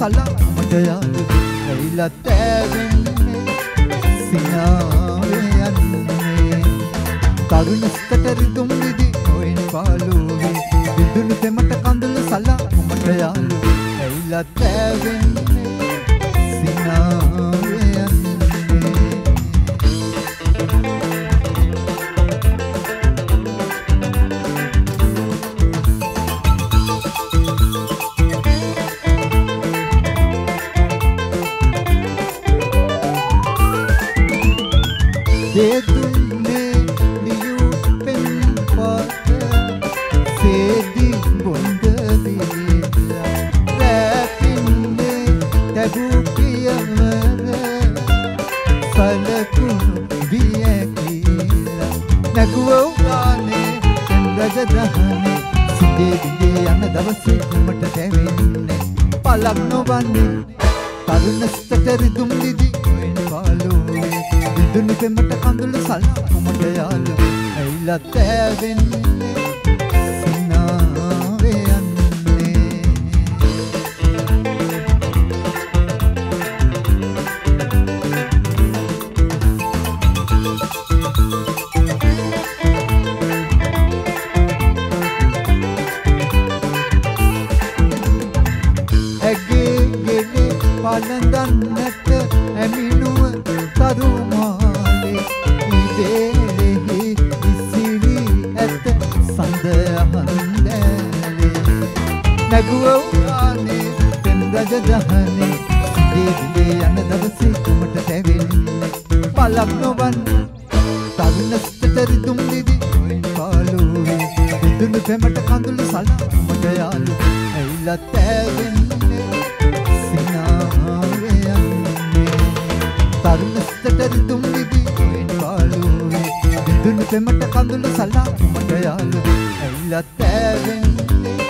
සලාමට යාළු ඇවිලා තෑවෙන්නේ සිනාවේ යන්නේ තරුණස්කට රිදුම් විදි නොයන පාළුවේ විදුණු තෙමට කඳුළු සලාමට යාළු ඇවිලා තෑවෙන්නේ සිනාවේ යන්නේ දෙදුන්නේ ලියු පෙන් පත සේදි බොඳ දීලා රැපින්නේ තැබු පියවර සලකුණු විය කියලා නැගුවෝ ගානේ චන්ද්‍රජ දහනේ සිටේ දිගේ යන දවසේ කුමට තැවෙන්නේ පලක් නොවන්නේ තරුණස්තට රිදුම් දිදි වෙන පාළුවේ විදුණු පෙමට කඳුළු සලාමට යාළු ඇවිලා තෑවෙන්නේ සිනාවේ යන්නේ ඇගේ ගෙඩේ පලඳන්නට ඇමිනුව තරුමාලේ ඉදේලෙහි ඉසිරි ඇත සඳහන්දෑලේ නැගුවෝ ගානේ පෙන්රජ දහනේ සිදේ යන දවසේ කුමට තැවෙන්නේ පලක් නොවන් තරුණස්තට රිදුම් දිදි නොයන පාළුවේ විදුණු පෙමට කඳුළු සලාමට යාළු ඇවිලා තෑවෙන්නේ සිනාවේ යන්නේ තරුණස්තට රිදුම් දිදි නොයන පාළුවේ විදුණු පෙමට කඳුළු සලාමට යාළු ඇවිලා තෑවෙන්නේ